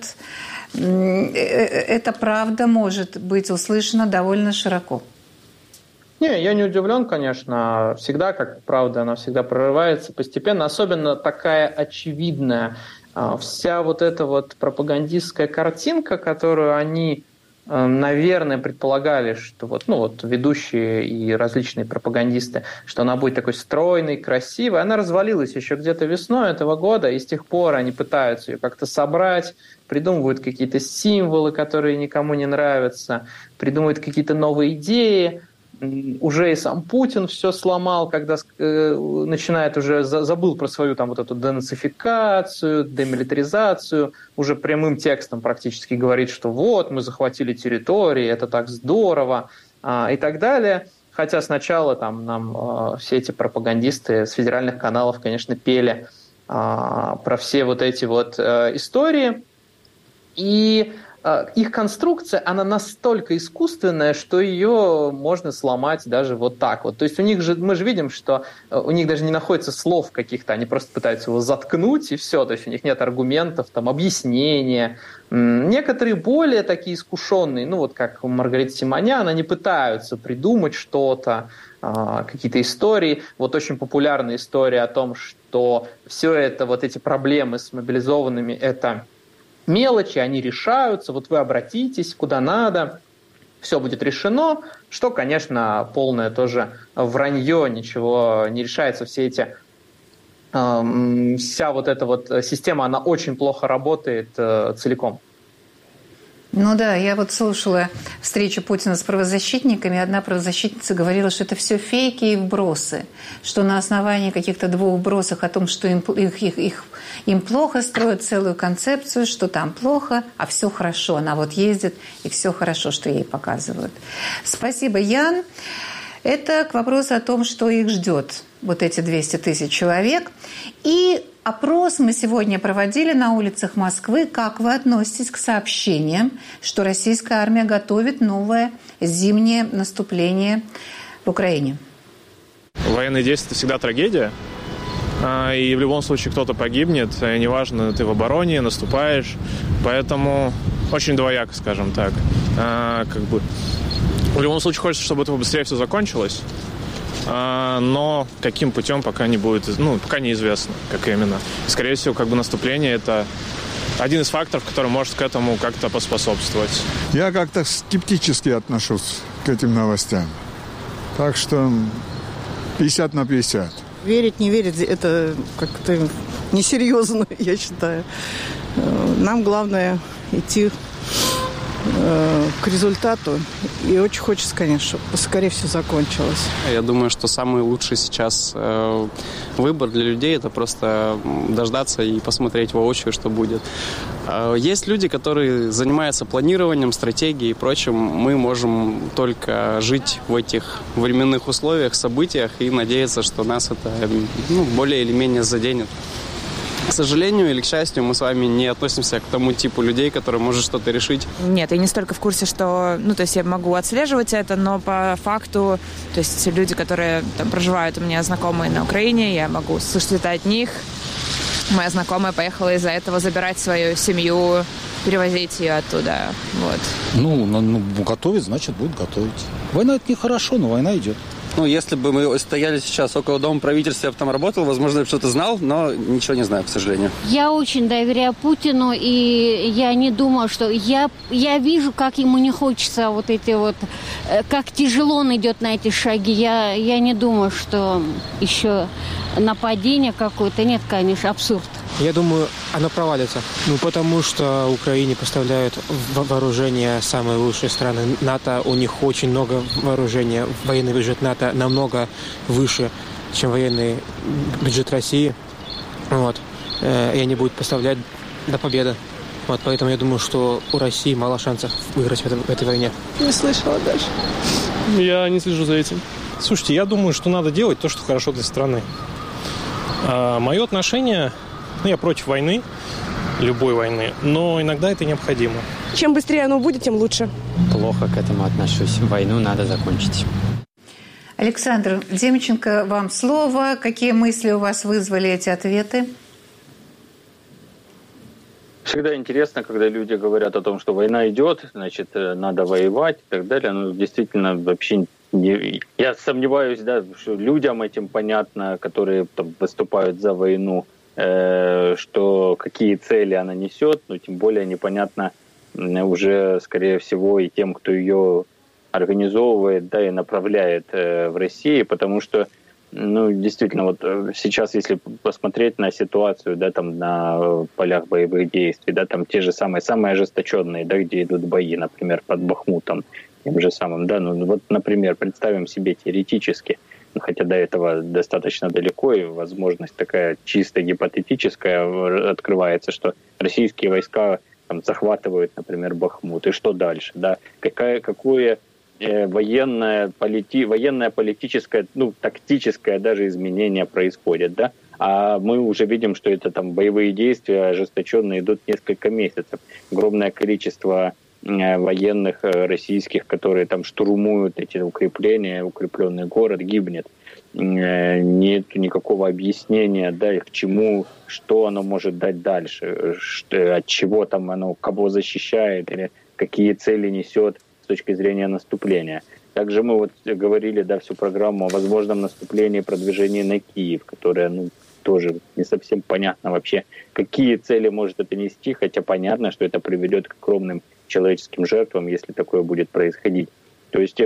эта правда может быть услышана довольно широко? Не, я не удивлен, конечно. Всегда, как правда, она всегда прорывается постепенно. Особенно такая очевидная. Вся вот эта вот пропагандистская картинка, которую они, наверное, предполагали, что вот ведущие и различные пропагандисты, что она будет такой стройной, красивой, она развалилась еще где-то весной этого года, и с тех пор они пытаются ее как-то собрать, придумывают какие-то символы, которые никому не нравятся, придумывают какие-то новые идеи. Уже и сам Путин все сломал, когда начинает уже забыл про свою там вот эту денацификацию, демилитаризацию, уже прямым текстом практически говорит, что вот мы захватили территории, это так здорово и так далее. Хотя сначала там нам все эти пропагандисты с федеральных каналов, конечно, пели про все вот эти вот истории. И их конструкция, она настолько искусственная, что ее можно сломать даже вот так вот. То есть у них же, мы же видим, что у них даже не находится слов каких-то, они просто пытаются его заткнуть, и все. То есть у них нет аргументов, там, объяснения. Некоторые более такие искушенные, ну вот как Маргарита Симонян, они пытаются придумать что-то, какие-то истории. Вот очень популярная история о том, что все это, вот эти проблемы с мобилизованными, это мелочи, они решаются, вот вы обратитесь куда надо, все будет решено, что, конечно, полное тоже вранье, ничего не решается, вся вот эта вот система, она очень плохо работает целиком. Ну да, я вот слушала встречу Путина с правозащитниками. Одна правозащитница говорила, что это все фейки и вбросы, что на основании каких-то двух вбросов о том, что им плохо, строят целую концепцию, что там плохо, а все хорошо. Она вот ездит, и все хорошо, что ей показывают. Спасибо, Ян. Это к вопросу о том, что их ждет, вот эти 200 тысяч человек. И опрос мы сегодня проводили на улицах Москвы. Как вы относитесь к сообщениям, что российская армия готовит новое зимнее наступление в Украине? Военные действия – это всегда трагедия. И в любом случае кто-то погибнет. Неважно, ты в обороне, наступаешь. Поэтому очень двояко, скажем так. В любом случае хочется, чтобы это быстрее все закончилось. Но каким путем пока не будет, пока неизвестно, как именно. Скорее всего, наступление – это один из факторов, который может к этому как-то поспособствовать. Я как-то скептически отношусь к этим новостям. Так что 50 на 50. Верить, не верить – это как-то несерьезно, я считаю. Нам главное идти к результату. И очень хочется, конечно, чтобы поскорее все закончилось. Я думаю, что самый лучший сейчас выбор для людей – это просто дождаться и посмотреть воочию, что будет. Есть люди, которые занимаются планированием, стратегией и прочим. Мы можем только жить в этих временных условиях, событиях и надеяться, что нас это более или менее заденет. К сожалению или к счастью, мы с вами не относимся к тому типу людей, которые может что-то решить. Нет, я не столько в курсе, что... то есть я могу отслеживать это, но по факту, то есть люди, которые там проживают у меня знакомые на Украине, я могу слышать это от них. Моя знакомая поехала из-за этого забирать свою семью, перевозить ее оттуда. Вот. Готовить, значит, будет готовить. Война – это нехорошо, но война идет. Если бы мы стояли сейчас около Дома правительства, я бы там работал, возможно, я бы что-то знал, но ничего не знаю, к сожалению. Я очень доверяю Путину, и я не думаю, что... Я вижу, как ему не хочется как тяжело он идет на эти шаги. Я не думаю, что еще нападение какое-то. Нет, конечно, абсурд. Я думаю, оно провалится. Потому что Украине поставляют вооружение самые лучшие страны НАТО. У них очень много вооружения. Военный бюджет НАТО намного выше, чем военный бюджет России. И они будут поставлять до победы. Поэтому я думаю, что у России мало шансов выиграть в этой войне. Не слышала даже. Я не слежу за этим. Слушайте, я думаю, что надо делать то, что хорошо для страны. Мое отношение... Я против войны. любой войны, но иногда это необходимо. Чем быстрее оно будет, тем лучше. Плохо к этому отношусь. Войну надо закончить. Александр Демченко, вам слово. Какие мысли у вас вызвали эти ответы? Всегда интересно, когда люди говорят о том, что война идет, значит, надо воевать и так далее. Ну, действительно, вообще я сомневаюсь, да, что людям этим понятно, которые там выступают за войну, что какие цели она несет, но тем более непонятно уже, скорее всего, и тем, кто ее организовывает, да, и направляет в России, потому что, ну, действительно, вот сейчас, если посмотреть на ситуацию, да, там на полях боевых действий, да, там те же самые ожесточенные, да, где идут бои, например, под Бахмутом, тем же самым, да, ну вот, например, представим себе теоретически, хотя до этого достаточно далеко, и возможность такая чисто гипотетическая открывается, что российские войска там захватывают, например, Бахмут, и что дальше, да, какое военное, политическое, ну, тактическое даже изменение происходит, да, а мы уже видим, что это там боевые действия ожесточенные идут несколько месяцев. Огромное количество военных российских, которые там штурмуют эти укрепления, укрепленный город, гибнет. Нет никакого объяснения, да, к чему, что оно может дать дальше, от чего там оно, кого защищает или какие цели несет с точки зрения наступления. Также мы вот говорили, да, всю программу о возможном наступлении, продвижении на Киев, которое, ну, тоже не совсем понятно вообще, какие цели может это нести, хотя понятно, что это приведет к огромным человеческим жертвам, если такое будет происходить. То есть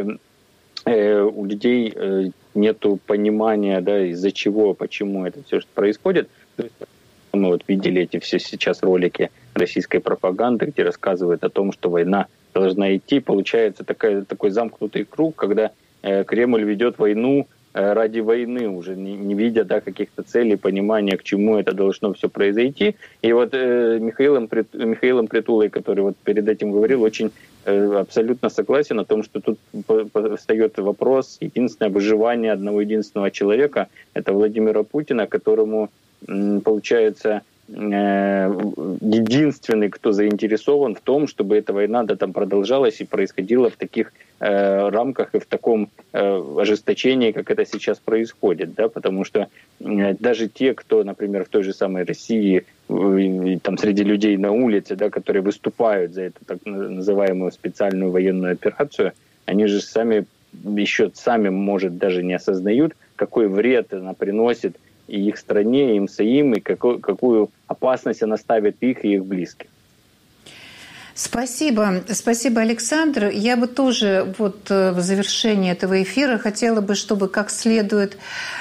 у людей нету понимания, да, из-за чего, почему это все происходит. То есть мы вот видели эти все сейчас ролики российской пропаганды, где рассказывают о том, что война должна идти. Получается такой замкнутый круг, когда Кремль ведет войну ради войны, уже не видя, да, каких-то целей, понимания, к чему это должно все произойти. И вот Михаилом Притулой, который вот перед этим говорил, очень абсолютно согласен о том, что тут встает вопрос, единственное выживание одного единственного человека, это Владимира Путина, которому, получается, единственный, кто заинтересован в том, чтобы эта война, да, там продолжалась и происходила в таких рамках и в таком ожесточении, как это сейчас происходит, да, потому что даже те, кто, например, в той же самой России, там среди людей на улице, да, которые выступают за эту так называемую специальную военную операцию, они же сами, может, даже не осознают, какой вред она приносит и их стране, и им самим, и какую опасность она ставит их и их близких. Спасибо. Спасибо, Александр. Я бы тоже вот в завершении этого эфира хотела бы, чтобы как следует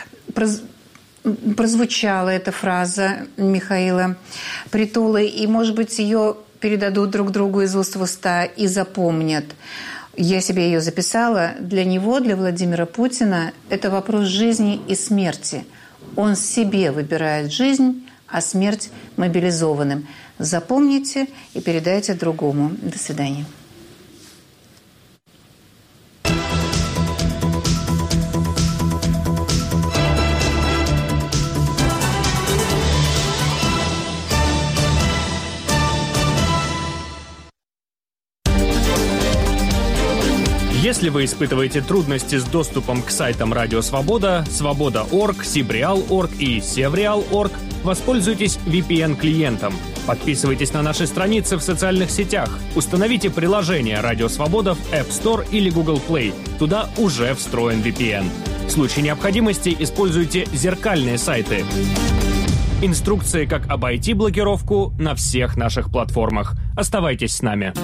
прозвучала эта фраза Михаила Притулы, и, может быть, ее передадут друг другу из уст в уста и запомнят. Я себе ее записала. Для него, для Владимира Путина, это вопрос жизни и смерти. Он себе выбирает жизнь, а смерть мобилизованным. Запомните и передайте другому. До свидания. Если вы испытываете трудности с доступом к сайтам Радио Свобода, Свобода.орг, Сибреал.орг и Севреал.орг, воспользуйтесь VPN-клиентом. Подписывайтесь на наши страницы в социальных сетях. Установите приложение Радио Свобода в App Store или Google Play. Туда уже встроен VPN. В случае необходимости используйте зеркальные сайты. Инструкции, как обойти блокировку, на всех наших платформах. Оставайтесь с нами.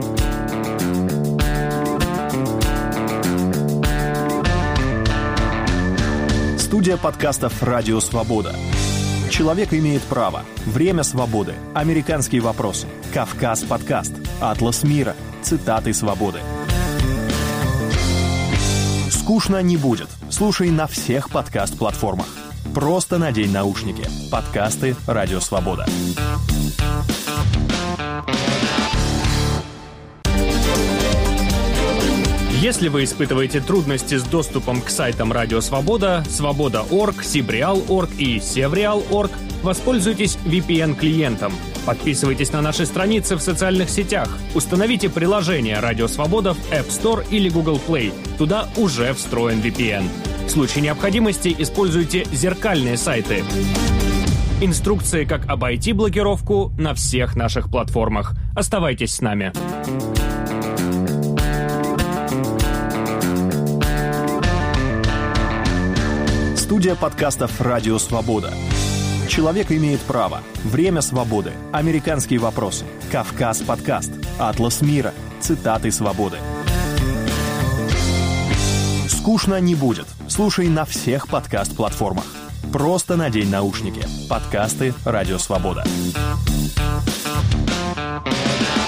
Студия подкастов «Радио Свобода». «Человек имеет право», «Время свободы», «Американские вопросы», «Кавказ подкаст», «Атлас мира», «Цитаты свободы». Скучно не будет. Слушай на всех подкаст-платформах. Просто надень наушники. Подкасты «Радио Свобода». Если вы испытываете трудности с доступом к сайтам Радио Свобода, Свобода.орг, Сибреал.орг и Севреал.орг, воспользуйтесь VPN-клиентом. Подписывайтесь на наши страницы в социальных сетях. Установите приложение «Радио Свобода» в App Store или Google Play. Туда уже встроен VPN. В случае необходимости используйте зеркальные сайты. Инструкции, как обойти блокировку, на всех наших платформах. Оставайтесь с нами. Студия подкастов «Радио Свобода». Человек имеет право. Время свободы. Американские вопросы. Кавказ подкаст. Атлас мира. Цитаты свободы. Скучно не будет. Слушай на всех подкаст-платформах. Просто надень наушники. Подкасты «Радио Свобода».